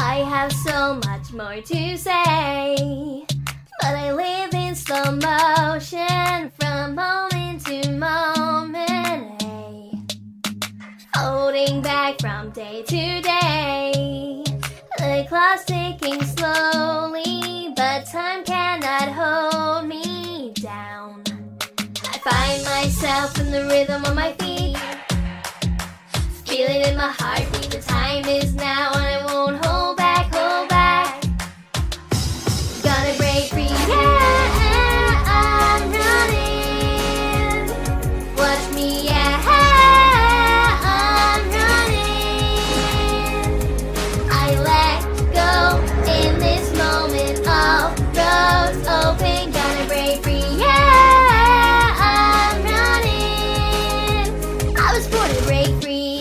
I have so much more to say, but I live in slow motion from moment to moment, hey. Holding back from day to day, the clock's ticking slowly, but time cannot hold me down. I find myself in the rhythm of my feet, feel it in my heartbeat. The time is now and I won't hold back, hold back. Gonna break free, yeah, I'm running. Watch me, yeah, I'm running. I let go in this moment, all roads open. Gonna break free, yeah, I'm running. I was born to break free.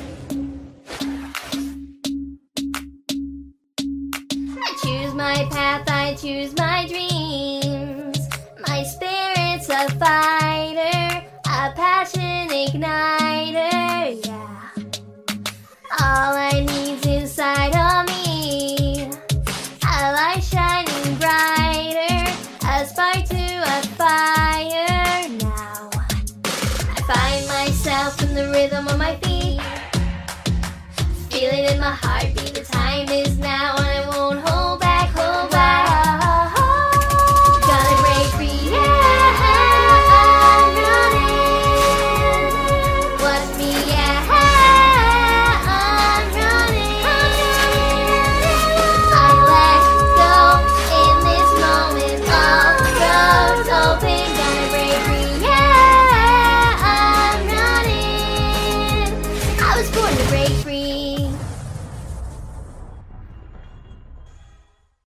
I choose my path, I choose my dreams. My spirit's a fighter, a passion igniter, yeah. All I need's inside of me, a light shining brighter, a spark to a fire now. I find myself in the rhythm of my feet, feel it in my heartbeat. The time is now and I won't hold